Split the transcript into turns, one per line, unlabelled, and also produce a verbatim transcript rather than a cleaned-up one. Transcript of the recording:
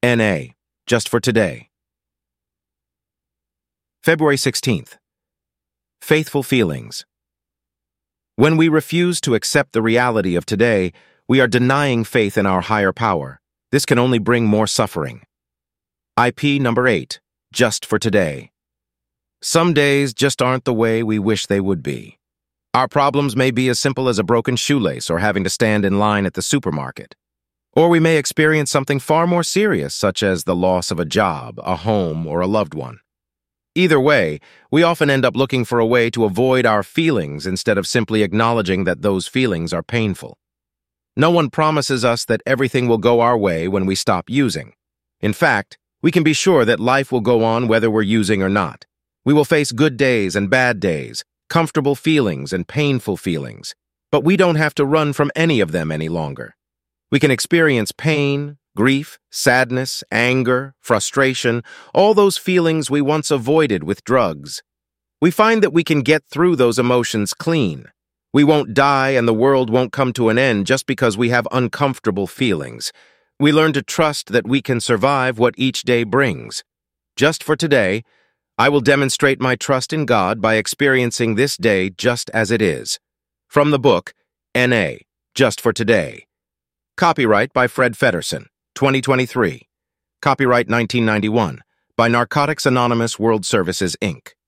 N A, just for today. February sixteenth. Faithful feelings. When we refuse to accept the reality of today, we are denying faith in our higher power. This can only bring more suffering. I P number eight, just for today. Some days just aren't the way we wish they would be. Our problems may be as simple as a broken shoelace or having to stand in line at the supermarket. Or we may experience something far more serious, such as the loss of a job, a home, or a loved one. Either way, we often end up looking for a way to avoid our feelings instead of simply acknowledging that those feelings are painful. No one promises us that everything will go our way when we stop using. In fact, we can be sure that life will go on whether we're using or not. We will face good days and bad days, comfortable feelings and painful feelings, but we don't have to run from any of them any longer. We can experience pain, grief, sadness, anger, frustration, all those feelings we once avoided with drugs. We find that we can get through those emotions clean. We won't die and the world won't come to an end just because we have uncomfortable feelings. We learn to trust that we can survive what each day brings. Just for today, I will demonstrate my trust in God by experiencing this day just as it is. From the book, N A, Just for Today. Copyright by Fred Feddersen, twenty twenty-three. Copyright nineteen ninety-one, by Narcotics Anonymous World Services, Incorporated